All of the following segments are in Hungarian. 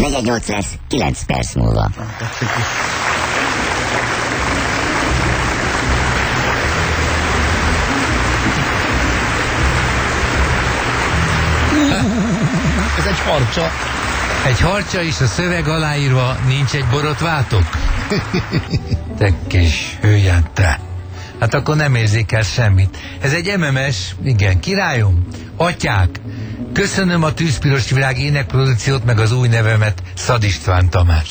4:08 lesz, 9 perc múlva. Ez egy harcsa. Egy harcsa is, a szöveg aláírva, nincs egy borotvátok? Te kis hülyen, te. Hát akkor nem érzik el semmit. Ez egy MMS, igen, királyom, atyák, köszönöm a Tűzpiros Világ énekprodukciót, meg az új nevemet, Szad István Tamás.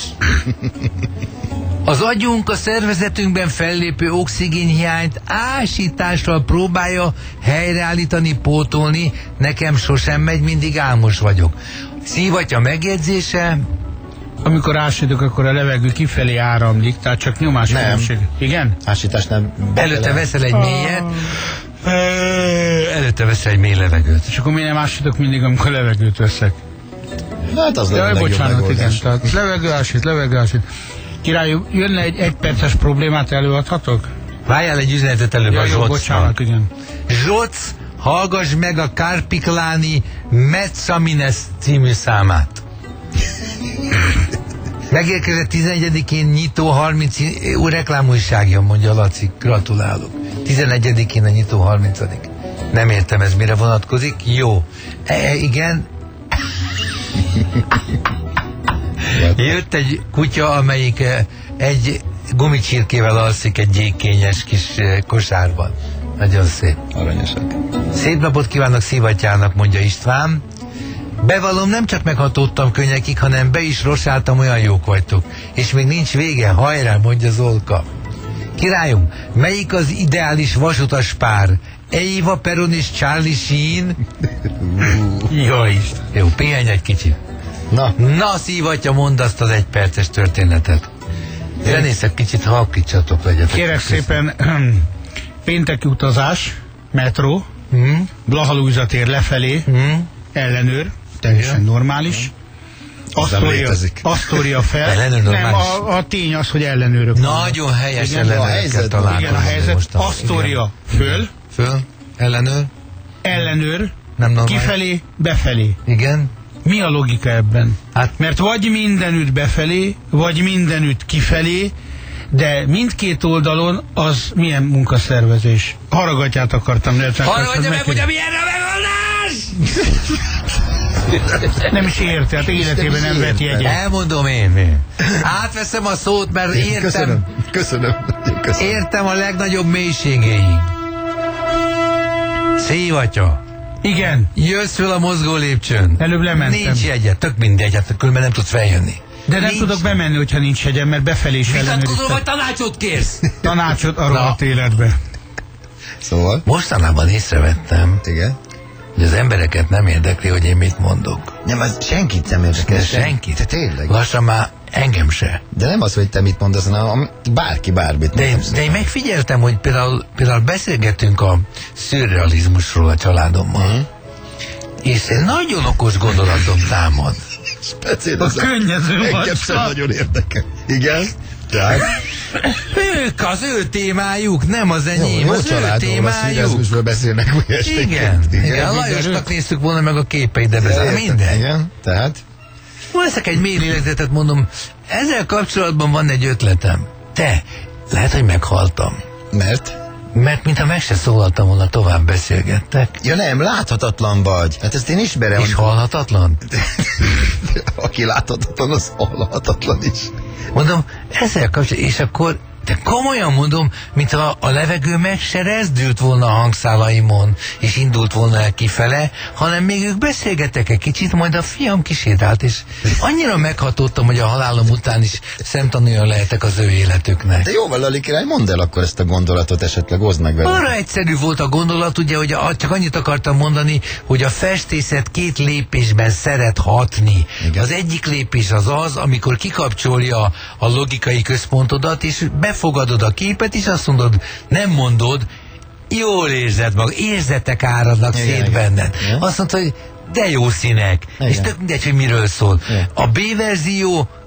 Az agyunk a szervezetünkben fellépő oxigénhiányt ásítással próbálja helyreállítani, pótolni, nekem sosem megy, mindig álmos vagyok. Szívatja megjegyzése. Amikor ásítok, akkor a levegő kifelé áramlik, tehát csak nyomáskülönbség. Igen? Ásítás nem. Előtte veszel egy mélyet, előtte veszel egy mély levegőt. És akkor miért nem ásítok mindig, amikor levegőt veszek? Hát az lenne bocsánat, igen. Tehát levegő ásít. Király, jönne egy egyperces problémát, előadhatok? Várjál egy üzenetet előbb a Zsocnak. Bocsánat, igen. Zsoc, hallgass meg a Karpikláni Metsamines című számát. Megérkezett 11-én nyitó 30 reklámújság jön, mondja Laci, gratulálok. 11-én a nyitó 30. Nem értem, ez mire vonatkozik? Jó. Igen. Jött egy kutya, amelyik egy gumicsirkével alszik egy gyékényes kis kosárban. Nagyon szép. Aranyosak. Szép napot kívánok Szivattyának, mondja István. Bevallom, nem csak meghatódtam könnyekig, hanem be is rosáltam, olyan jók vagytok. És még nincs vége, hajrá, mondja Zolka. Királyom, melyik az ideális vasutas pár? Eva Peron és Charlie Sheen? Jó Isten. Jó, pihenj egy kicsit. Na, Szivattyá, mondd azt az egyperces történetet. Zenészek, kicsit halkítsatok, legyetek. Kérek szépen, pénteki utazás, metró, Blaha tér lefelé, ellenőr, teljesen normális. Asztória fel. Ellenőr normális. Nem, a tény az, hogy ellenőrök. Nagyon helyes ellenőrökkel találkozni. Igen, a helyzet. Asztória föl. Ellenőr. Nem normális. Kifelé, befelé. Igen. Mi a logika ebben? Hát, mert vagy mindenütt befelé, vagy mindenütt kifelé, de mindkét oldalon az milyen munkaszervezés? Haragatyát akartam. Haragadja meg, hogy milyen a megoldás! Nem is érte, hát életében nem vett jegyet. Elmondom én. Átveszem a szót, mert értem. Köszönöm. Értem a legnagyobb mélységéig. Szivattyá. Igen. Jössz föl a mozgó lépcsőn. Előbb lementem. Nincs jegyet, tök mindegy, hát különben nem tudsz feljönni. De nem tudok bemenni, hogyha nincs jegyem, mert befelé is ellenőriztem. Vitatkozol, vagy tanácsot kérsz? Tanácsot a rohadt életbe. Szóval? Mostanában észrevettem, igen, hogy az embereket nem érdekli, hogy én mit mondok. Nem, az senkit nem érdekel. Senkit. Te tényleg? Lassan már engem se. De nem az, hogy te mit mondasz, hanem bárki bármit. De én megfigyeltem, hogy például beszélgetünk a szürrealizmusról a családommal. És egy nagyon okos gondolatom támad. A könnyező engem sem nagyon érdekel. Igen? Tehát? Ők az ő témájuk, nem az enyém, jó az ő témájuk. Beszélnek igen, a Lajosnak néztük volna meg a képeit, de minden. Igen, tehát? Veszek egy mély lélegzetet, mondom, ezzel kapcsolatban van egy ötletem. Te, lehet, hogy meghaltam. Mert mintha meg se szólaltam volna, tovább beszélgettek. Ja nem, láthatatlan vagy. Hát ezt én ismerem. És halhatatlan? Aki láthatatlan, az halhatatlan is. Mondom, ezzel kapcsolatban, és akkor, de komolyan mondom, mintha a levegő meg se rezdült volna a hangszálaimon, és indult volna el kifele, hanem még ők beszélgettek egy kicsit, majd a fiam kisétált, és annyira meghatódtam, hogy a halálom után is szemtanújan lehetek az ő életüknek. De jóval, Lali király, mondd el akkor ezt a gondolatot, esetleg hozd meg vele. Arra egyszerű volt a gondolat, ugye, hogy csak annyit akartam mondani, hogy a festészet két lépésben szeret hatni. Igen. Az egyik lépés az, amikor kikapcsolja a logikai központodat, és befogadod a képet, és azt mondod, nem mondod, jól érzed magad, érzetek áradnak szét benned. Azt mondod, hogy de jó színek, és tök mindegy, hogy miről szól. A B verzió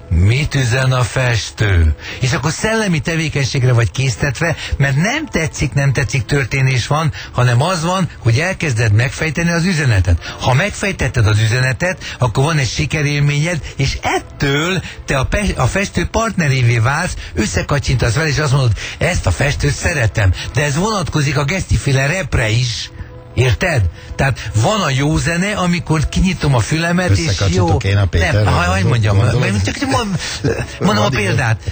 mit üzen a festő? És akkor szellemi tevékenységre vagy késztetve, mert nem tetszik történés van, hanem az van, hogy elkezded megfejteni az üzenetet. Ha megfejtetted az üzenetet, akkor van egy sikerélményed, és ettől te a festő partnerévé válsz, összekacsintasz vele, és azt mondod, ezt a festőt szeretem. De ez vonatkozik a Gesztiféle repre is. Érted? Tehát van a jó zene, amikor kinyitom a fülemet, és jó... Én a Péterrel, nem, hagyd mondjam, csak mondom a példát.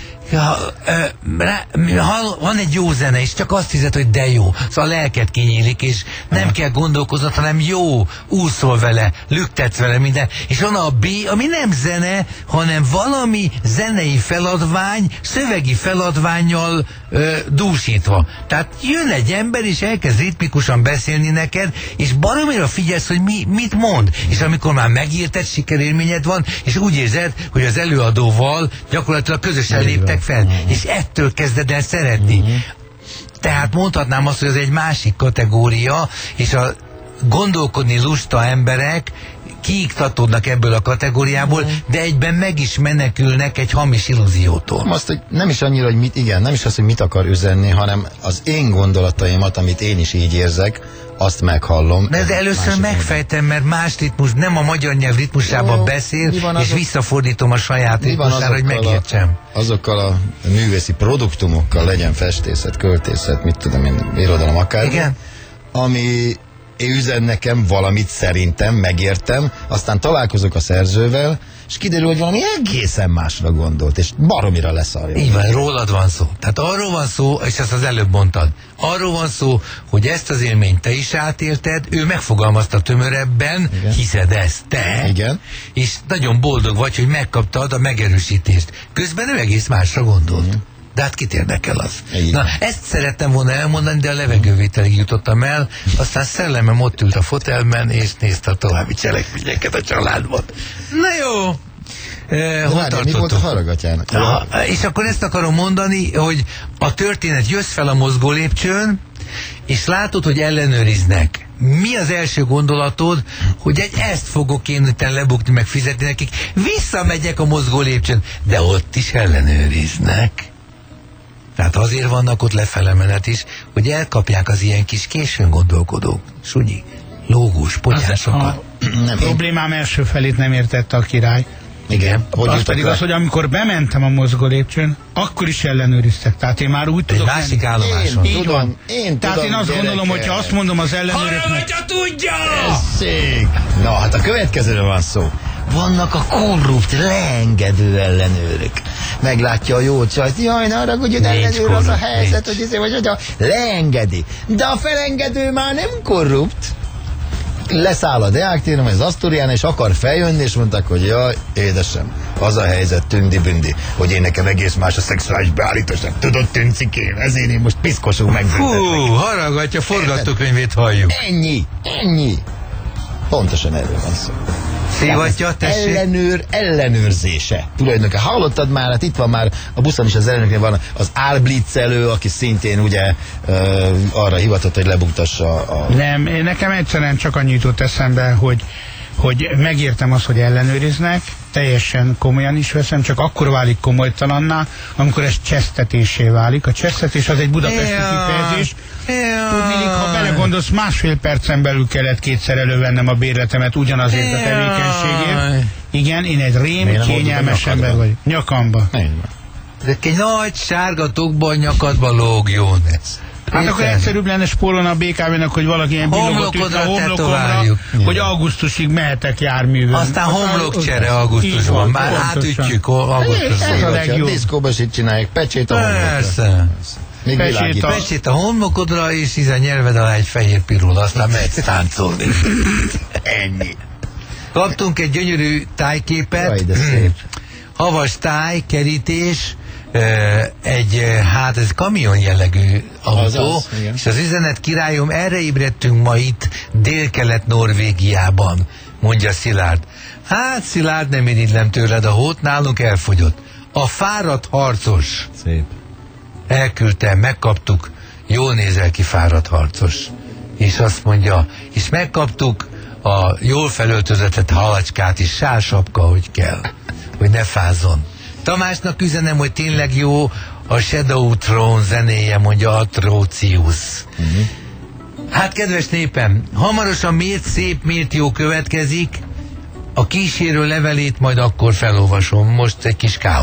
Van egy jó zene, és csak azt hiszed, hogy de jó. Szóval a lelked kinyílik, és nem kell gondolkoznod, hanem jó, úszol vele, lüktetsz vele minden. És van a B, ami nem zene, hanem valami zenei feladvány, szövegi feladvánnyal dúsítva. Tehát jön egy ember, és elkezd ritmikusan beszélni neked, és baromira figyelsz, hogy mit mond. És amikor már megírtad, sikerélményed van, és úgy érzed, hogy az előadóval gyakorlatilag közösen léptek fel, és ettől kezded el szeretni. Tehát mondhatnám azt, hogy ez egy másik kategória, és a gondolkodni lusta emberek kiiktatódnak ebből a kategóriából, de egyben meg is menekülnek egy hamis illúziótól. Azt, hogy nem is annyira, hogy nem is az, hogy mit akar üzenni, hanem az én gondolataimat, amit én is így érzek, azt meghallom. De először megfejtem, mert más ritmus, nem a magyar nyelv ritmusában beszél, és visszafordítom a saját ritmusára, hogy megértsem. Azokkal a művészi produktumokkal, legyen festészet, költészet, mit tudom én, irodalom akár. Igen. Ami üzen nekem valamit, szerintem, megértem, aztán találkozok a szerzővel, és kiderül, hogy valami egészen másra gondolt, és baromira leszarja. Így van, rólad van szó. Tehát arról van szó, és ezt az előbb mondtad, arról van szó, hogy ezt az élményt te is átélted, ő megfogalmazta tömörebben, igen. Hiszed ezt te, igen. És nagyon boldog vagy, hogy megkaptad a megerősítést. Közben ő egész másra gondolt. Igen. De hát kit érdekel az? Igen. Na, ezt szerettem volna elmondani, de a levegővételig jutottam el, aztán szellemem ott ült a fotelben, és nézte a további cselekményeket a családban. Na jó! Mi volt a Haragatyának? És akkor ezt akarom mondani, hogy a történet, jössz fel a mozgó lépcsőn, és látod, hogy ellenőriznek. Mi az első gondolatod, hogy ezt fogok én utána lebukni, meg fizetni nekik, visszamegyek a mozgó lépcsőn, de ott is ellenőriznek. Tehát azért vannak ott lefele menet is, hogy elkapják az ilyen kis későn gondolkodók, sunyi, lógós, potyásokat. A problémám első felét nem értette a király. Igen. Az pedig az, hogy amikor bementem a mozgó lépcsőn, akkor is ellenőriztek. Tehát én már úgy tudok... Egy másik állomáson. Így van. Tehát én azt gondolom, hogy ha azt mondom az ellenőröknek... Haragja tudja! Na, hát a következőről van szó. Vannak a korrupt, leengedő ellenőrök. Meglátja a jó csajt, jaj, ne haragudjon, ellenőr, az a helyzet, hogy leengedi. De a felengedő már nem korrupt. Leszáll a Deák-téren, vagy az Asztórián, és akar feljönni, és mondták, hogy jaj, édesem, az a helyzet, tündi-bündi, hogy én nekem egész más a szexuális beállításom. Tudod, tüncikém, ezért én most piszkosul megbüntetnek. Hú, haragatja, forgatókönyvét halljuk. Ennyi. Pontosan erről van szó. Szívatja, tessék. Ellenőrzése. Tulajdonképpen hallottad már, hát itt van már a buszon is az ellenőrnél van az álblitzelő, aki szintén ugye arra hivatott, hogy lebuktassa a... Nem, nekem egyszerűen csak annyit jutott eszembe, hogy megértem azt, hogy ellenőriznek, teljesen komolyan is veszem, csak akkor válik komolytalanná, amikor ez csesztetésé válik. A csesztetés az egy budapesti kifejezés. Tudniillik, ha belegondolsz, másfél percen belül kellett kétszer elővennem a bérletemet ugyanazért a tevékenységért. Igen, én egy kényelmes ember vagyok. Nyakamba. De egy nagy sárga tokban nyakadba lógjon ez. Hát akkor egyszerűbb lenne spórolni a BKV-nak, hogy valaki ilyen billogot üt a homlokomra, hogy augusztusig mehetek járművön. Aztán homlokcsere augusztusban, már átütjük augusztusban. Ez a legjobb. Diszkóba is csinálják, pecsét a homlokra. Persze. Pecsét a homlokodra, és a nyelved alá egy fehér pirul, aztán mehetsz táncolni. Ennyi. Kaptunk egy gyönyörű tájképet. Jaj, de szép. Havas táj, kerítés, ez kamion jellegű autó, és az üzenet: királyom, erre ébredtünk ma itt Délkelet-Norvégiában, mondja Szilárd. Hát Szilárd, nem irigylem tőled a hót, nálunk elfogyott. A fáradt harcos. Szép. Elküldtem, megkaptuk, jól nézel ki, fáradt harcos. És azt mondja, és megkaptuk a jól felöltözetett halacskát is, sársapka, hogy kell, hogy ne fázzon. Tamásnak üzenem, hogy tényleg jó a Shadow Throne zenéje, mondja Atrócius. Hát, kedves népem, hamarosan Miért szép, miért jó következik. A kísérő levelét majd akkor felolvasom. Most egy kis káosz.